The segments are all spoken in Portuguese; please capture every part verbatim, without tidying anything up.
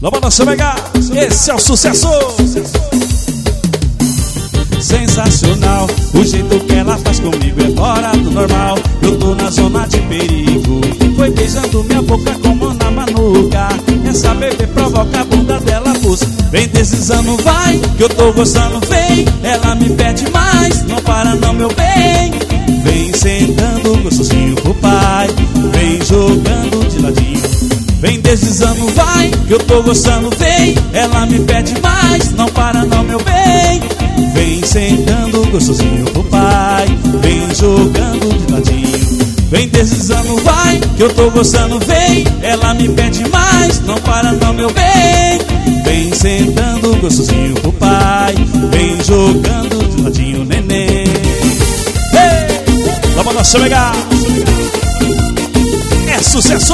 Lava na Chega, esse é o sucesso. Sensacional, o jeito que ela faz comigo é fora do normal. Eu tô na zona de perigo. Foi beijando minha boca como na manuca. Essa bebê provoca a bunda dela, pulsa. Vem deslizando, vai, que eu tô gostando, vem. Ela me pede mais, não para não, meu bem. Vem sentando gostosinho pro pai. Vem jogando de ladinho. Vem deslizando, vai, que eu tô gostando, vem. Ela me pede mais, não para não, meu bem. Vem sentando gostosinho pro pai. Vem jogando de ladinho. Vem deslizando, vai, que eu tô gostando, vem. Ela me pede mais, não para não, meu bem. Vem sentando gostosinho pro pai. Vem jogando de ladinho, neném. Hey! Vamos lá, Chega. É sucesso.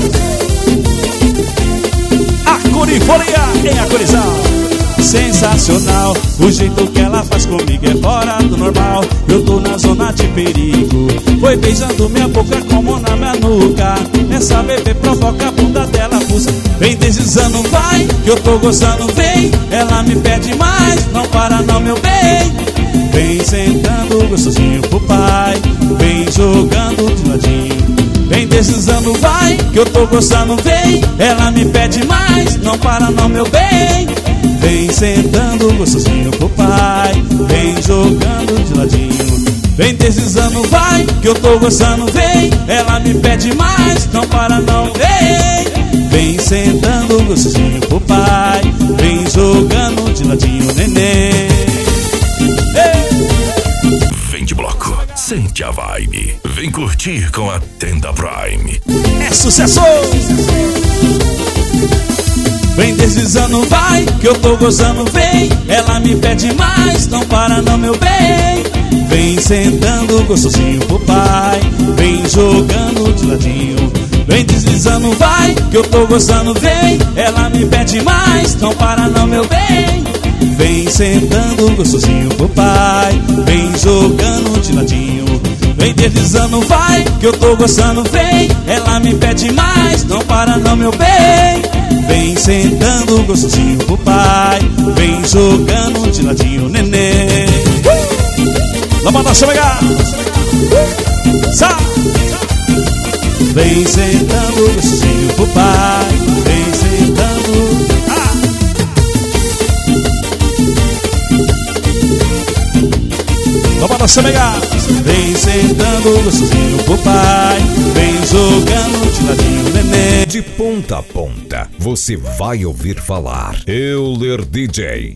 A corifolia é a corizal. Sensacional, o jeito que ela faz comigo é fora do normal. Eu tô na zona de perigo. Foi beijando minha boca como na minha nuca. Essa bebê provoca a bunda dela, pulsa. Vem deslizando, vai, que eu tô gostando, vem. Ela me pede mais, não para não, meu bem. Vem sentando gostosinho pro pai. Vem jogando de ladinho. Vem deslizando, vai, que eu tô gostando, vem. Ela me pede mais, não para não, meu bem. Vem sentando gostosinho pro pai. Vem jogando de ladinho. Vem deslizando, vai, que eu tô gostando, vem. Ela me pede mais, não para não, vem. Vem sentando gostosinho pro pai. Vem jogando de ladinho, neném. Ei! Vem de bloco, sente a vibe. Vem curtir com a Tenda Prime. É sucesso! Vem deslizando, vai, que eu tô gozando, vem. Ela me pede mais, não para não, meu bem. Vem sentando gostosinho pro pai. Vem jogando de ladinho. Vem deslizando, vai, que eu tô gozando, vem. Ela me pede mais, não para não, meu bem. Vem sentando gostosinho pro pai. Vem jogando de ladinho. Vem deslizando, vai, que eu tô gostando, vem. Ela me pede mais, não para não, meu bem. Vem sentando gostosinho pro pai. Vem jogando de ladinho, neném. uh! Lá pra Chega. uh! Sa! Vem sentando gostosinho pro pai. Vem sentando. Ah! Lá pra Chega. Vem sentando gostosinho pro pai. Vem jogando de ladinho, neném. De ponta a ponta, você vai ouvir falar Euler D J.